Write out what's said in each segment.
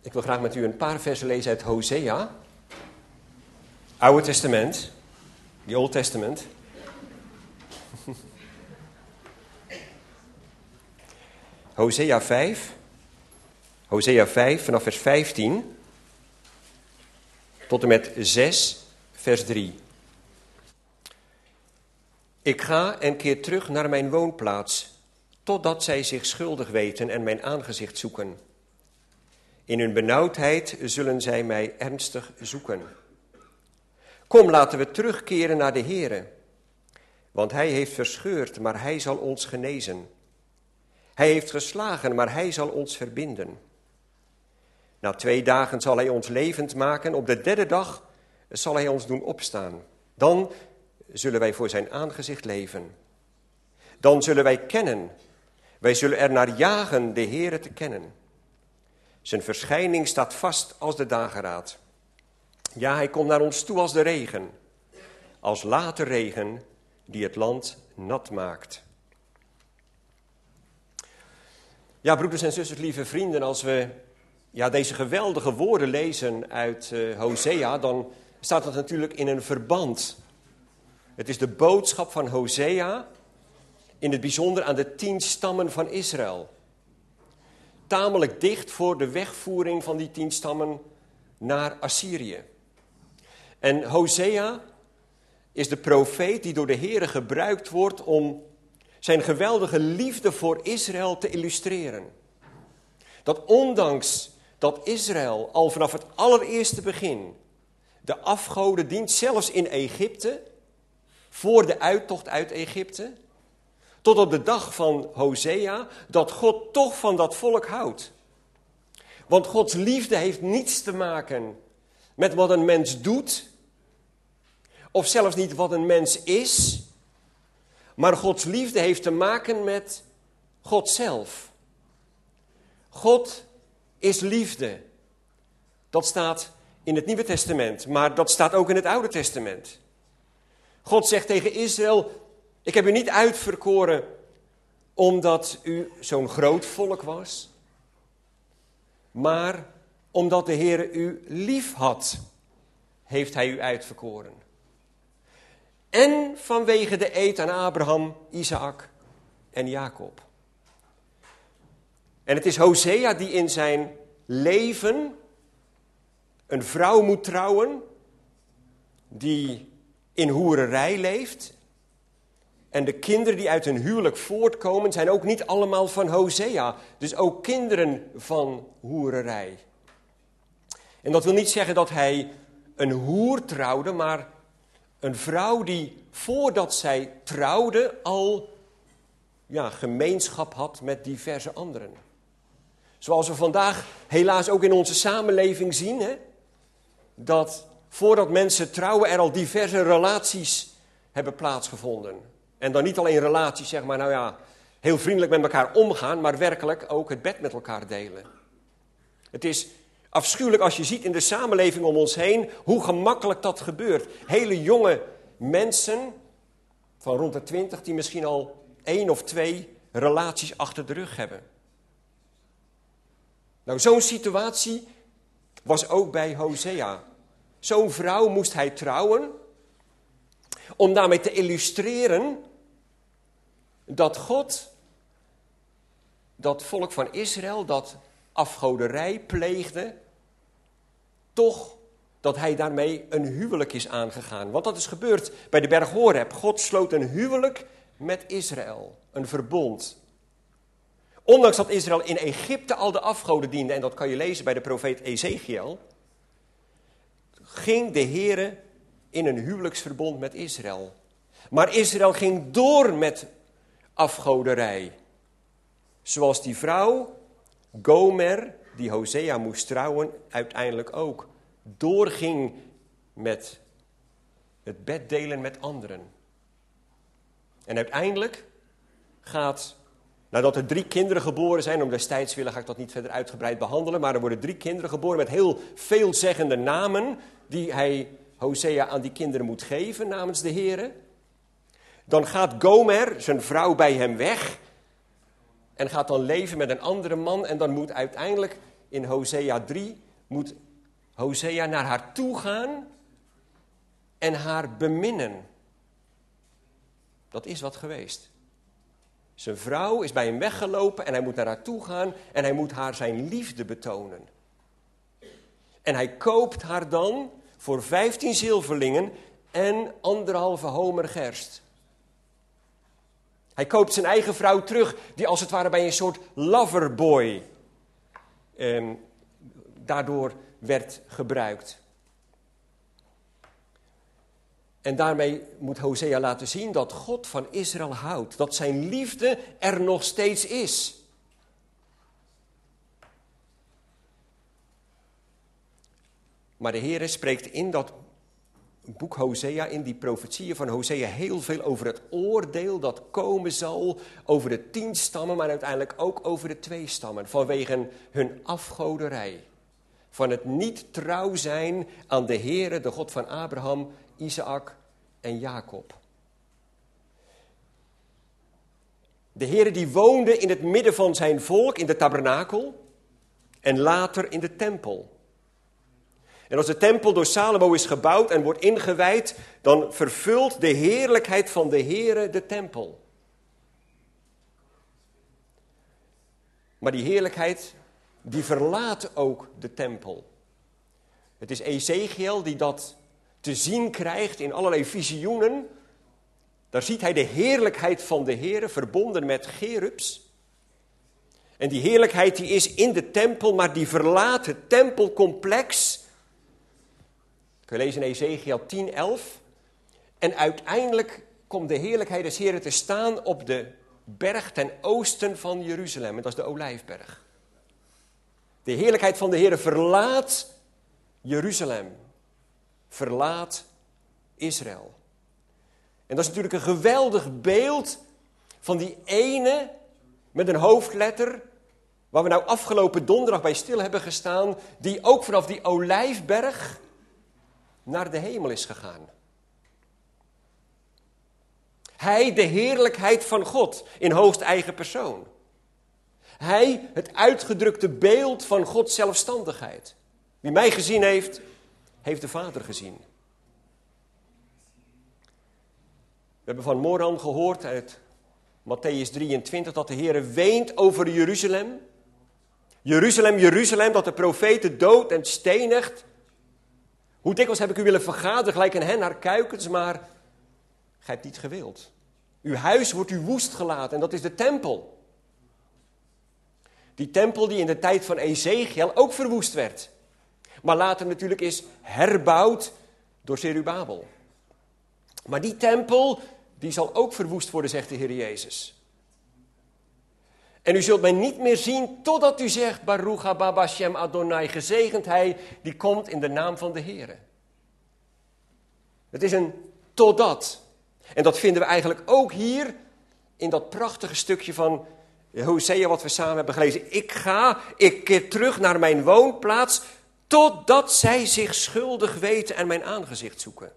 Ik wil graag met u een paar versen lezen uit Hosea. Oude Testament. The Old Testament. Hosea 5. Hosea 5 vanaf vers 15 tot en met 6 vers 3. Ik ga en keer terug naar mijn woonplaats, totdat zij zich schuldig weten en mijn aangezicht zoeken. In hun benauwdheid zullen zij mij ernstig zoeken. Kom, laten we terugkeren naar de Heere, want hij heeft verscheurd, maar hij zal ons genezen. Hij heeft geslagen, maar hij zal ons verbinden. Na 2 dagen zal hij ons levend maken, op de 3e dag zal hij ons doen opstaan. Dan zullen wij voor zijn aangezicht leven. Dan zullen wij kennen, wij zullen er naar jagen de Heere te kennen. Zijn verschijning staat vast als de dageraad. Ja, hij komt naar ons toe als de regen, als late regen die het land nat maakt. Ja, broeders en zusters, lieve vrienden, als we deze geweldige woorden lezen uit Hosea, dan staat dat natuurlijk in een verband. Het is de boodschap van Hosea, in het bijzonder aan de 10 stammen van Israël. Tamelijk dicht voor de wegvoering van die 10 stammen naar Assyrië. En Hosea is de profeet die door de Heere gebruikt wordt om zijn geweldige liefde voor Israël te illustreren. Dat ondanks dat Israël al vanaf het allereerste begin de afgoden dient, zelfs in Egypte, voor de uittocht uit Egypte, tot op de dag van Hosea, dat God toch van dat volk houdt. Want Gods liefde heeft niets te maken met wat een mens doet, of zelfs niet wat een mens is, maar Gods liefde heeft te maken met God zelf. God is liefde. Dat staat in het Nieuwe Testament, maar dat staat ook in het Oude Testament. God zegt tegen Israël: ik heb u niet uitverkoren omdat u zo'n groot volk was, maar omdat de Heere u lief had, heeft hij u uitverkoren. En vanwege de eed aan Abraham, Isaac en Jacob. En het is Hosea die in zijn leven een vrouw moet trouwen die in hoererij leeft. En de kinderen die uit een huwelijk voortkomen zijn ook niet allemaal van Hosea. Dus ook kinderen van hoererij. En dat wil niet zeggen dat hij een hoer trouwde, maar een vrouw die voordat zij trouwde al gemeenschap had met diverse anderen. Zoals we vandaag helaas ook in onze samenleving zien, dat voordat mensen trouwen er al diverse relaties hebben plaatsgevonden. En dan niet alleen relaties, zeg maar, heel vriendelijk met elkaar omgaan, maar werkelijk ook het bed met elkaar delen. Het is afschuwelijk als je ziet in de samenleving om ons heen hoe gemakkelijk dat gebeurt. Hele jonge mensen van rond de 20 die misschien al 1 of 2 relaties achter de rug hebben. Nou, zo'n situatie was ook bij Hosea. Zo'n vrouw moest hij trouwen om daarmee te illustreren dat God, dat volk van Israël, dat afgoderij pleegde, toch dat hij daarmee een huwelijk is aangegaan. Want dat is gebeurd bij de berg Horeb. God sloot een huwelijk met Israël, een verbond. Ondanks dat Israël in Egypte al de afgoden diende, en dat kan je lezen bij de profeet Ezekiel, ging de Heere in een huwelijksverbond met Israël. Maar Israël ging door met afgoderij. Zoals die vrouw, Gomer, die Hosea moest trouwen, uiteindelijk ook doorging met het bed delen met anderen. En uiteindelijk gaat, nadat er 3 kinderen geboren zijn, om destijds willen ga ik dat niet verder uitgebreid behandelen, maar er worden 3 kinderen geboren met heel veelzeggende namen die Hosea aan die kinderen moet geven namens de Heere. Dan gaat Gomer, zijn vrouw, bij hem weg en gaat dan leven met een andere man en dan moet uiteindelijk in Hosea 3 moet Hosea naar haar toe gaan en haar beminnen. Dat is wat geweest. Zijn vrouw is bij hem weggelopen en hij moet naar haar toe gaan en hij moet haar zijn liefde betonen. En hij koopt haar dan voor 15 zilverlingen en 1,5 homer gerst. Hij koopt zijn eigen vrouw terug, die als het ware bij een soort loverboy daardoor werd gebruikt. En daarmee moet Hosea laten zien dat God van Israël houdt. Dat zijn liefde er nog steeds is. Maar de Heere spreekt in dat boek Hosea, in die profetieën van Hosea, heel veel over het oordeel dat komen zal over de 10 stammen, maar uiteindelijk ook over de 2 stammen, vanwege hun afgoderij. Van het niet trouw zijn aan de Heere, de God van Abraham, Isaac en Jacob. De Heere die woonde in het midden van zijn volk, in de tabernakel en later in de tempel. En als de tempel door Salomo is gebouwd en wordt ingewijd, dan vervult de heerlijkheid van de Heere de tempel. Maar die heerlijkheid, die verlaat ook de tempel. Het is Ezechiel die dat te zien krijgt in allerlei visioenen. Daar ziet hij de heerlijkheid van de Heere verbonden met cherubs. En die heerlijkheid die is in de tempel, maar die verlaat het tempelcomplex. We lezen in Ezechiel 10:11. En uiteindelijk komt de heerlijkheid des Heren te staan op de berg ten oosten van Jeruzalem. En dat is de Olijfberg. De heerlijkheid van de Heere verlaat Jeruzalem. Verlaat Israël. En dat is natuurlijk een geweldig beeld van die ene met een hoofdletter, waar we nou afgelopen donderdag bij stil hebben gestaan, die ook vanaf die Olijfberg naar de hemel is gegaan. Hij, de heerlijkheid van God, in hoogst eigen persoon. Hij, het uitgedrukte beeld van Gods zelfstandigheid. Wie mij gezien heeft, heeft de Vader gezien. We hebben van Moran gehoord uit Mattheüs 23 dat de Heer weent over Jeruzalem. Jeruzalem, Jeruzalem, dat de profeten dood en stenigt. Hoe dikwijls heb ik u willen vergaderen, gelijk een hen naar kuikens, maar gij hebt niet gewild. Uw huis wordt u woest gelaten en dat is de tempel. Die tempel die in de tijd van Ezechiel ook verwoest werd. Maar later natuurlijk is herbouwd door Zerubabel. Maar die tempel, die zal ook verwoest worden, zegt de Heer Jezus. En u zult mij niet meer zien totdat u zegt, Baruch haba Hashem Adonai, gezegend hij die komt in de naam van de Heere. Het is een totdat. En dat vinden we eigenlijk ook hier in dat prachtige stukje van Hosea wat we samen hebben gelezen. Ik keer terug naar mijn woonplaats, totdat zij zich schuldig weten en mijn aangezicht zoeken.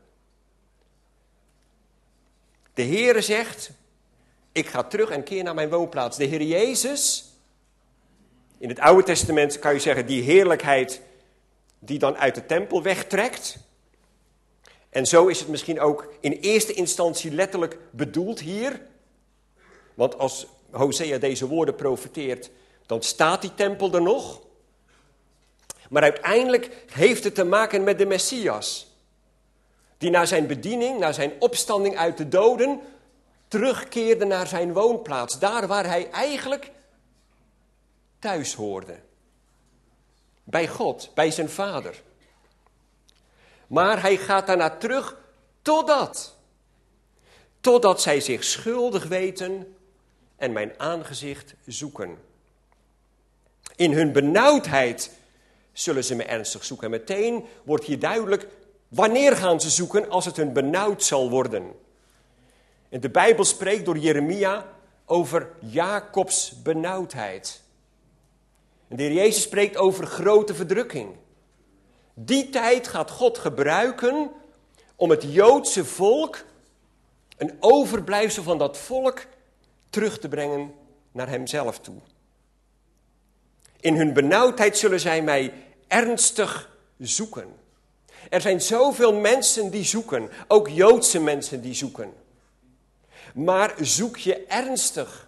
De Heere zegt, ik ga terug en keer naar mijn woonplaats. De Heer Jezus, in het Oude Testament kan je zeggen, die heerlijkheid die dan uit de tempel wegtrekt. En zo is het misschien ook in eerste instantie letterlijk bedoeld hier. Want als Hosea deze woorden profeteert, dan staat die tempel er nog. Maar uiteindelijk heeft het te maken met de Messias. Die na zijn bediening, na zijn opstanding uit de doden, terugkeerde naar zijn woonplaats. Daar waar hij eigenlijk thuis hoorde. Bij God, bij zijn Vader. Maar hij gaat daarna terug totdat zij zich schuldig weten en mijn aangezicht zoeken. In hun benauwdheid zullen ze me ernstig zoeken. En meteen wordt hier duidelijk, wanneer gaan ze zoeken als het hun benauwd zal worden. En de Bijbel spreekt door Jeremia over Jacobs benauwdheid. En de Heer Jezus spreekt over grote verdrukking. Die tijd gaat God gebruiken om het Joodse volk, een overblijfsel van dat volk, terug te brengen naar hemzelf toe. In hun benauwdheid zullen zij mij ernstig zoeken. Er zijn zoveel mensen die zoeken, ook Joodse mensen die zoeken. Maar zoek je ernstig.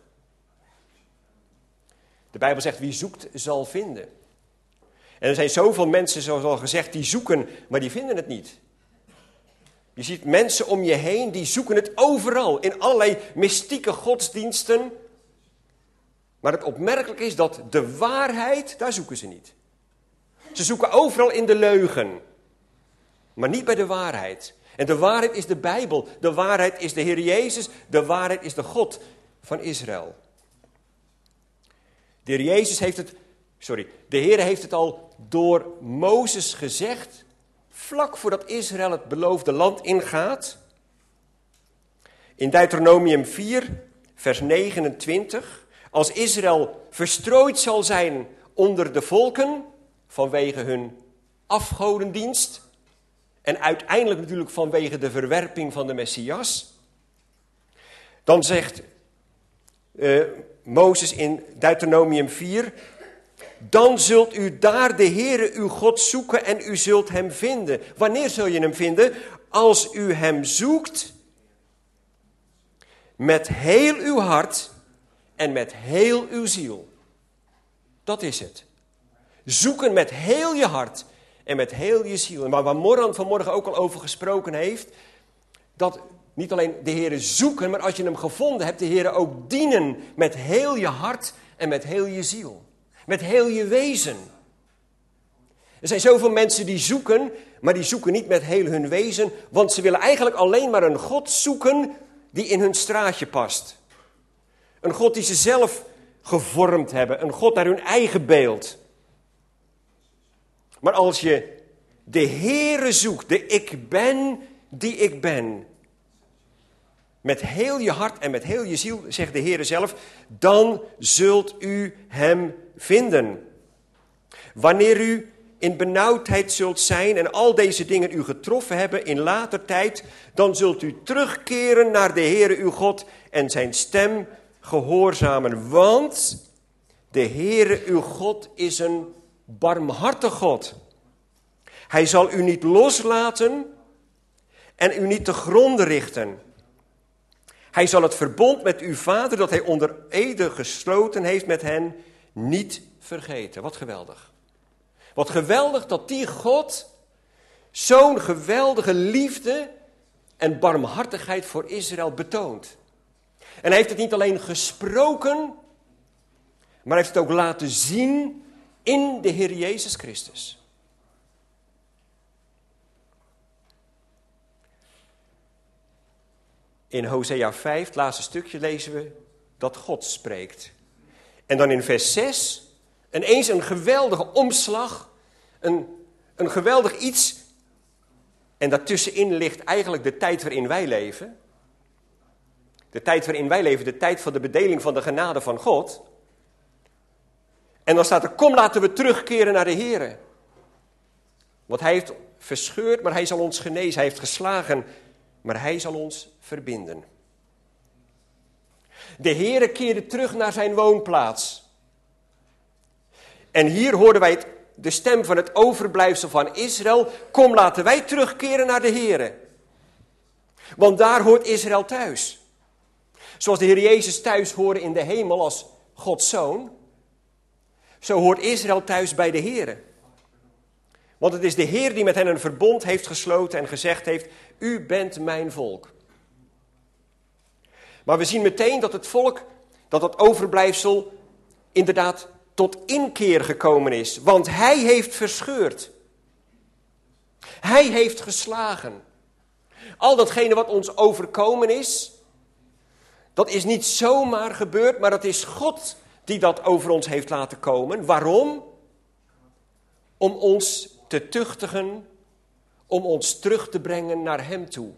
De Bijbel zegt, wie zoekt zal vinden. En er zijn zoveel mensen, zoals al gezegd, die zoeken, maar die vinden het niet. Je ziet mensen om je heen, die zoeken het overal, in allerlei mystieke godsdiensten. Maar het opmerkelijke is dat de waarheid, daar zoeken ze niet. Ze zoeken overal in de leugen, maar niet bij de waarheid. En de waarheid is de Bijbel, de waarheid is de Heer Jezus, de waarheid is de God van Israël. De Heer heeft het al door Mozes gezegd, vlak voordat Israël het beloofde land ingaat. In Deuteronomium 4, vers 29, als Israël verstrooid zal zijn onder de volken vanwege hun afgodendienst en uiteindelijk natuurlijk vanwege de verwerping van de Messias, dan zegt Mozes in Deuteronomium 4, dan zult u daar de Heere uw God zoeken en u zult hem vinden. Wanneer zul je hem vinden? Als u hem zoekt met heel uw hart en met heel uw ziel. Dat is het. Zoeken met heel je hart en met heel je ziel. En waar Moran vanmorgen ook al over gesproken heeft, dat niet alleen de Heere zoeken, maar als je hem gevonden hebt, de Heere ook dienen met heel je hart en met heel je ziel. Met heel je wezen. Er zijn zoveel mensen die zoeken, maar die zoeken niet met heel hun wezen, want ze willen eigenlijk alleen maar een God zoeken die in hun straatje past. Een God die ze zelf gevormd hebben, een God naar hun eigen beeld. Maar als je de Heere zoekt, de ik ben die ik ben, met heel je hart en met heel je ziel, zegt de Heere zelf, dan zult u hem vinden. Wanneer u in benauwdheid zult zijn en al deze dingen u getroffen hebben in later tijd, dan zult u terugkeren naar de Heere uw God en zijn stem gehoorzamen. Want de Heere uw God is een barmhartig God. Hij zal u niet loslaten en u niet te gronden richten. Hij zal het verbond met uw vader, dat hij onder ede gesloten heeft met hen, niet vergeten. Wat geweldig. Wat geweldig dat die God zo'n geweldige liefde en barmhartigheid voor Israël betoont. En hij heeft het niet alleen gesproken, maar hij heeft het ook laten zien in de Heer Jezus Christus. In Hosea 5, het laatste stukje, lezen we dat God spreekt. En dan in vers 6, ineens een geweldige omslag, een geweldig iets. En daartussenin ligt eigenlijk de tijd waarin wij leven. De tijd waarin wij leven, de tijd van de bedeling van de genade van God. En dan staat er, kom laten we terugkeren naar de Heere. Want hij heeft verscheurd, maar hij zal ons genezen. Hij heeft geslagen, maar hij zal ons verbinden. De Heere keerde terug naar zijn woonplaats. En hier hoorden wij de stem van het overblijfsel van Israël. Kom, laten wij terugkeren naar de Heere. Want daar hoort Israël thuis. Zoals de Heer Jezus thuis hoorde in de hemel als Gods Zoon, zo hoort Israël thuis bij de Heere. Want het is de Heer die met hen een verbond heeft gesloten en gezegd heeft, u bent mijn volk. Maar we zien meteen dat het volk, dat overblijfsel inderdaad tot inkeer gekomen is. Want hij heeft verscheurd. Hij heeft geslagen. Al datgene wat ons overkomen is, dat is niet zomaar gebeurd, maar dat is God die dat over ons heeft laten komen. Waarom? Om ons te tuchtigen, om ons terug te brengen naar hem toe.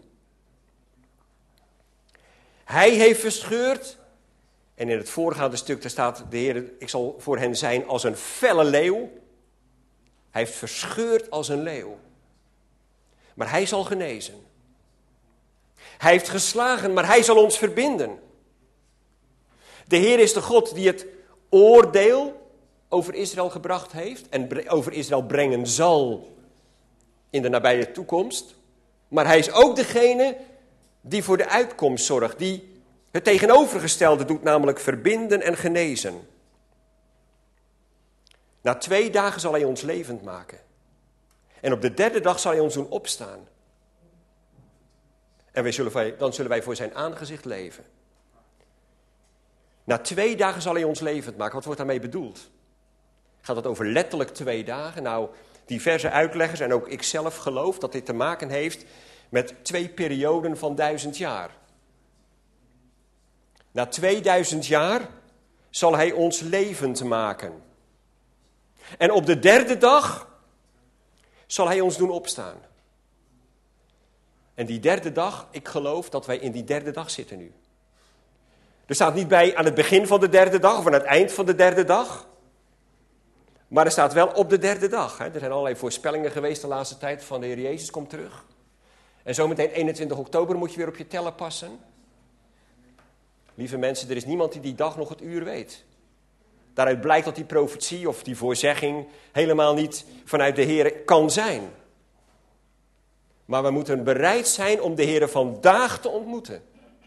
Hij heeft verscheurd. En in het voorgaande stuk daar staat de Heer, ik zal voor hen zijn als een felle leeuw. Hij heeft verscheurd als een leeuw. Maar hij zal genezen. Hij heeft geslagen, maar hij zal ons verbinden. De Heer is de God die het oordeel over Israël gebracht heeft en over Israël brengen zal in de nabije toekomst. Maar hij is ook degene die voor de uitkomst zorgt, die het tegenovergestelde doet, namelijk verbinden en genezen. Na 2 dagen zal hij ons levend maken. En op de 3e dag zal hij ons doen opstaan. En dan zullen wij voor zijn aangezicht leven. Na 2 dagen zal hij ons levend maken. Wat wordt daarmee bedoeld? Gaat het over letterlijk 2 dagen? Nou, diverse uitleggers en ook ik zelf geloof dat dit te maken heeft met 2 perioden van 1000 jaar. Na 2000 jaar zal hij ons levend maken. En op de 3e dag zal hij ons doen opstaan. En die 3e dag, ik geloof dat wij in die 3e dag zitten nu. Er staat niet bij aan het begin van de 3e dag of aan het eind van de 3e dag. Maar er staat wel op de 3e dag. Er zijn allerlei voorspellingen geweest de laatste tijd van de Heer Jezus komt terug. En zometeen 21 oktober moet je weer op je teller passen. Lieve mensen, er is niemand die die dag nog het uur weet. Daaruit blijkt dat die profetie of die voorzegging helemaal niet vanuit de Heer kan zijn. Maar we moeten bereid zijn om de Heer vandaag te ontmoeten.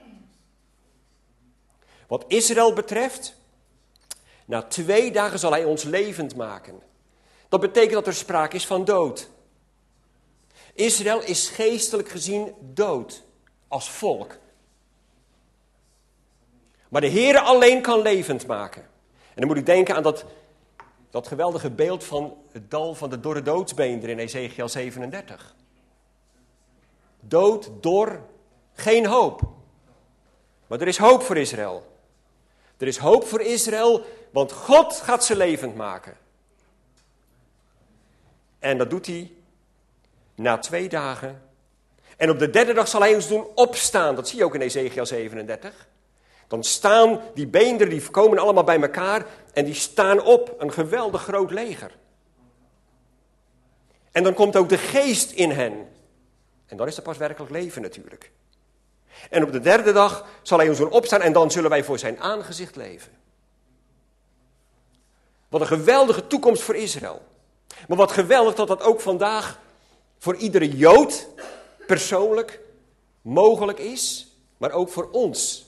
Wat Israël betreft, na 2 dagen zal hij ons levend maken. Dat betekent dat er sprake is van dood. Israël is geestelijk gezien dood, als volk. Maar de Heer alleen kan levend maken. En dan moet ik denken aan dat geweldige beeld van het dal van de dorre doodsbeenderen in Ezekiel 37. Dood, dor, geen hoop. Maar er is hoop voor Israël. Er is hoop voor Israël, want God gaat ze levend maken. En dat doet hij na 2 dagen. En op de 3e dag zal hij ons doen opstaan. Dat zie je ook in Ezekiel 37. Dan staan die beenderen, die komen allemaal bij elkaar en die staan op. Een geweldig groot leger. En dan komt ook de geest in hen. En dan is er pas werkelijk leven natuurlijk. En op de 3e dag zal hij ons doen opstaan en dan zullen wij voor zijn aangezicht leven. Wat een geweldige toekomst voor Israël. Maar wat geweldig dat dat ook vandaag voor iedere Jood persoonlijk mogelijk is, maar ook voor ons.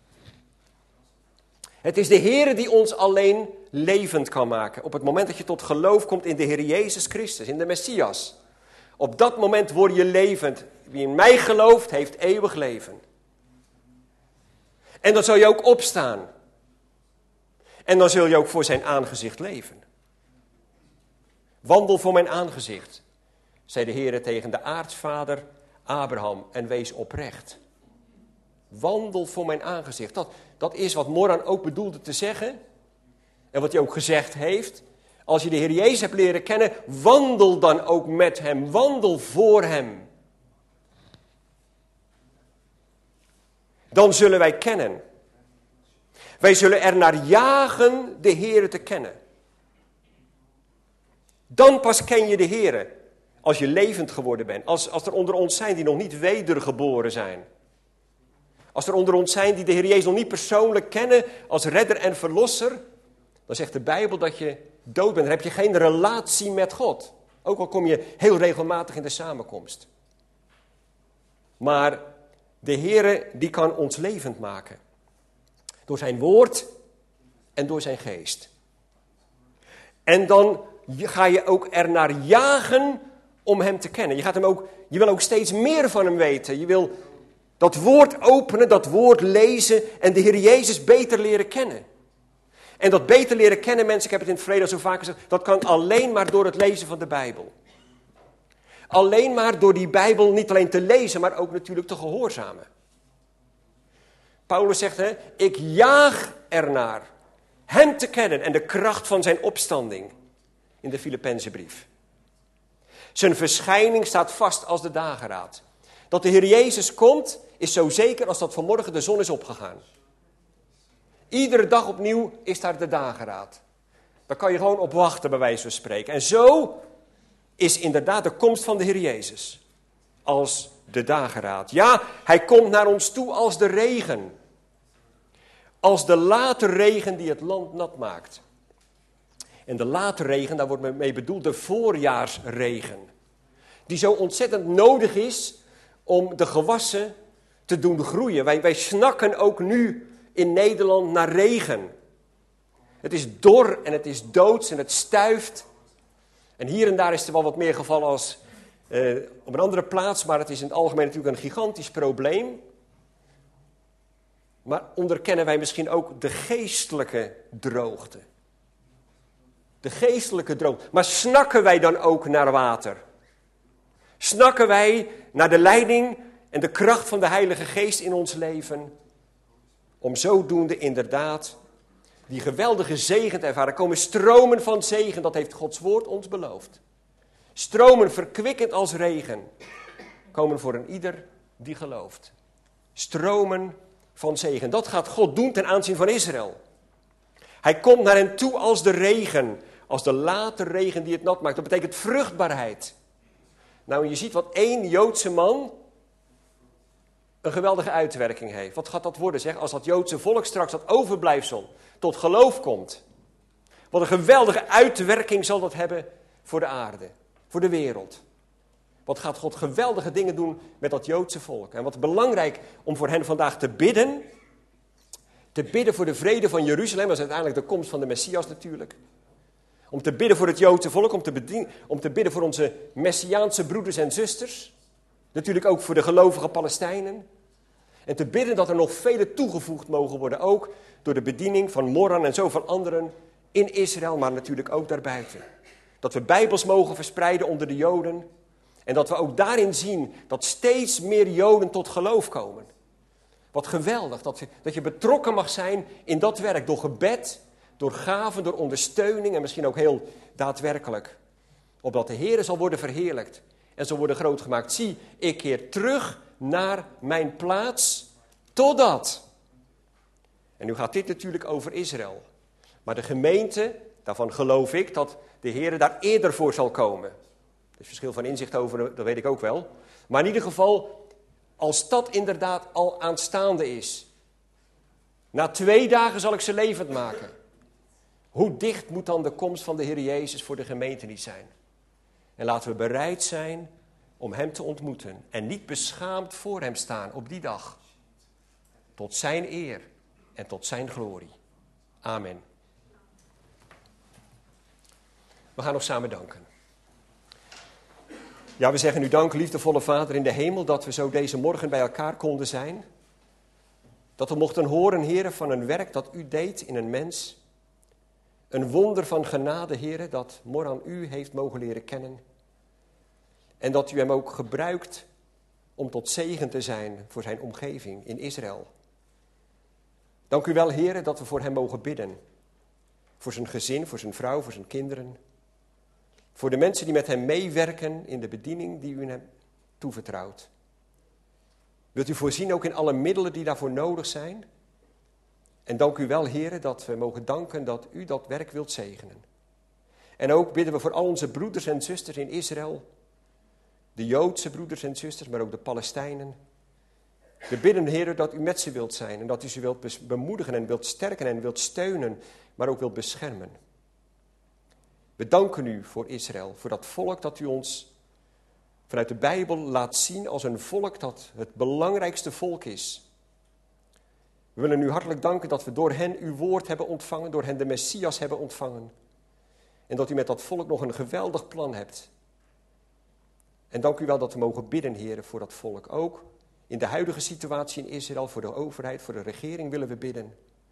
Het is de Heere die ons alleen levend kan maken. Op het moment dat je tot geloof komt in de Heer Jezus Christus, in de Messias. Op dat moment word je levend. Wie in mij gelooft, heeft eeuwig leven. En dan zul je ook opstaan. En dan zul je ook voor zijn aangezicht leven. Wandel voor mijn aangezicht, zei de Heere tegen de aartsvader Abraham, en wees oprecht. Wandel voor mijn aangezicht. Dat is wat Moran ook bedoelde te zeggen. En wat hij ook gezegd heeft. Als je de Heer Jezus hebt leren kennen, wandel dan ook met hem. Wandel voor hem. Dan zullen wij kennen. Wij zullen er naar jagen de Heere te kennen. Dan pas ken je de Heere. Als je levend geworden bent. Als er onder ons zijn die nog niet wedergeboren zijn. Als er onder ons zijn die de Heer Jezus nog niet persoonlijk kennen als redder en verlosser. Dan zegt de Bijbel dat je dood bent. Dan heb je geen relatie met God. Ook al kom je heel regelmatig in de samenkomst. Maar de Heere die kan ons levend maken. Door zijn woord en door zijn geest. En dan ga je ook er naar jagen om hem te kennen. Je wil ook steeds meer van hem weten. Je wil dat woord openen, dat woord lezen en de Heer Jezus beter leren kennen. En dat beter leren kennen, mensen, ik heb het in het verleden zo vaak gezegd, dat kan alleen maar door het lezen van de Bijbel. Alleen maar door die Bijbel niet alleen te lezen, maar ook natuurlijk te gehoorzamen. Paulus zegt, ik jaag ernaar hem te kennen en de kracht van zijn opstanding in de Filippenzenbrief. Zijn verschijning staat vast als de dageraad. Dat de Heer Jezus komt, is zo zeker als dat vanmorgen de zon is opgegaan. Iedere dag opnieuw is daar de dageraad. Daar kan je gewoon op wachten, bij wijze van spreken. En zo is inderdaad de komst van de Heer Jezus als de dageraad. Ja, hij komt naar ons toe als de regen. Als de late regen die het land nat maakt. En de late regen, daar wordt mee bedoeld de voorjaarsregen. Die zo ontzettend nodig is om de gewassen te doen groeien. Wij snakken ook nu in Nederland naar regen. Het is dor en het is doods en het stuift. En hier en daar is er wel wat meer gevallen als op een andere plaats. Maar het is in het algemeen natuurlijk een gigantisch probleem. Maar onderkennen wij misschien ook de geestelijke droogte. De geestelijke droogte. Maar snakken wij dan ook naar water? Snakken wij naar de leiding en de kracht van de Heilige Geest in ons leven? Om zodoende inderdaad die geweldige zegen te ervaren. Er komen stromen van zegen, dat heeft Gods woord ons beloofd. Stromen verkwikkend als regen komen voor een ieder die gelooft. Stromen van zegen. Dat gaat God doen ten aanzien van Israël. Hij komt naar hen toe als de regen. Als de late regen die het nat maakt. Dat betekent vruchtbaarheid. Nou, je ziet wat één Joodse man een geweldige uitwerking heeft. Wat gaat dat worden, zeg? Als dat Joodse volk straks, dat overblijfsel, tot geloof komt. Wat een geweldige uitwerking zal dat hebben voor de aarde. Voor de wereld. Wat gaat God geweldige dingen doen met dat Joodse volk. En wat belangrijk om voor hen vandaag te bidden. Te bidden voor de vrede van Jeruzalem. Dat is uiteindelijk de komst van de Messias natuurlijk. Om te bidden voor het Joodse volk. Om te bidden voor onze Messiaanse broeders en zusters. Natuurlijk ook voor de gelovige Palestijnen. En te bidden dat er nog vele toegevoegd mogen worden. Ook door de bediening van Moran en zoveel anderen in Israël. Maar natuurlijk ook daarbuiten. Dat we Bijbels mogen verspreiden onder de Joden. En dat we ook daarin zien dat steeds meer Joden tot geloof komen. Wat geweldig, dat je betrokken mag zijn in dat werk. Door gebed, door gaven, door ondersteuning en misschien ook heel daadwerkelijk. Opdat de Heer zal worden verheerlijkt en zal worden grootgemaakt. Zie, ik keer terug naar mijn plaats, totdat. En nu gaat dit natuurlijk over Israël. Maar de gemeente, daarvan geloof ik dat de Heer daar eerder voor zal komen. Er is verschil van inzicht over, dat weet ik ook wel. Maar in ieder geval, als dat inderdaad al aanstaande is. Na 2 dagen zal ik ze levend maken. Hoe dicht moet dan de komst van de Heer Jezus voor de gemeente niet zijn? En laten we bereid zijn om hem te ontmoeten. En niet beschaamd voor hem staan op die dag. Tot zijn eer en tot zijn glorie. Amen. We gaan nog samen danken. Ja, we zeggen u dank, liefdevolle Vader in de hemel, dat we zo deze morgen bij elkaar konden zijn. Dat we mochten horen, Heere, van een werk dat u deed in een mens. Een wonder van genade, Heere, dat Moran u heeft mogen leren kennen. En dat u hem ook gebruikt om tot zegen te zijn voor zijn omgeving in Israël. Dank u wel, Heere, dat we voor hem mogen bidden. Voor zijn gezin, voor zijn vrouw, voor zijn kinderen. Voor de mensen die met hem meewerken in de bediening die u hem toevertrouwt. Wilt u voorzien ook in alle middelen die daarvoor nodig zijn? En dank u wel, Heere, dat we mogen danken dat u dat werk wilt zegenen. En ook bidden we voor al onze broeders en zusters in Israël. De Joodse broeders en zusters, maar ook de Palestijnen. We bidden, Heere, dat u met ze wilt zijn. En dat u ze wilt bemoedigen en wilt sterken en wilt steunen, maar ook wilt beschermen. We danken u voor Israël, voor dat volk dat u ons vanuit de Bijbel laat zien als een volk dat het belangrijkste volk is. We willen u hartelijk danken dat we door hen uw woord hebben ontvangen, door hen de Messias hebben ontvangen. En dat u met dat volk nog een geweldig plan hebt. En dank u wel dat we mogen bidden, Heer, voor dat volk. Ook in de huidige situatie in Israël, voor de overheid, voor de regering willen we bidden.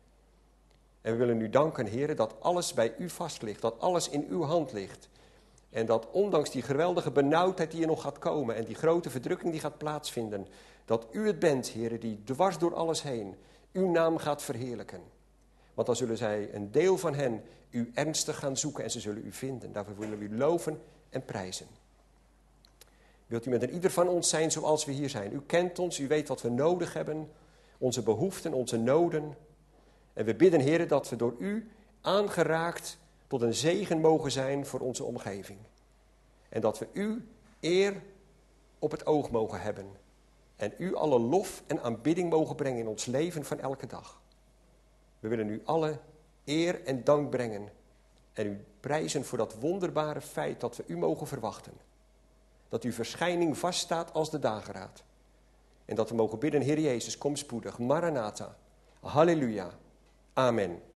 En we willen u danken, Heer, dat alles bij u vast ligt, dat alles in uw hand ligt. En dat ondanks die geweldige benauwdheid die er nog gaat komen en die grote verdrukking die gaat plaatsvinden, dat u het bent, Heer, die dwars door alles heen uw naam gaat verheerlijken. Want dan zullen zij, een deel van hen, u ernstig gaan zoeken en ze zullen u vinden. Daarvoor willen we u loven en prijzen. Wilt u met een ieder van ons zijn zoals we hier zijn? U kent ons, u weet wat we nodig hebben, onze behoeften, onze noden. En we bidden, Heer, dat we door u aangeraakt tot een zegen mogen zijn voor onze omgeving. En dat we u eer op het oog mogen hebben. En u alle lof en aanbidding mogen brengen in ons leven van elke dag. We willen u alle eer en dank brengen En u prijzen voor dat wonderbare feit dat we u mogen verwachten. Dat uw verschijning vaststaat als de dageraad. En dat we mogen bidden, Heer Jezus, kom spoedig. Maranatha. Halleluja. Amen.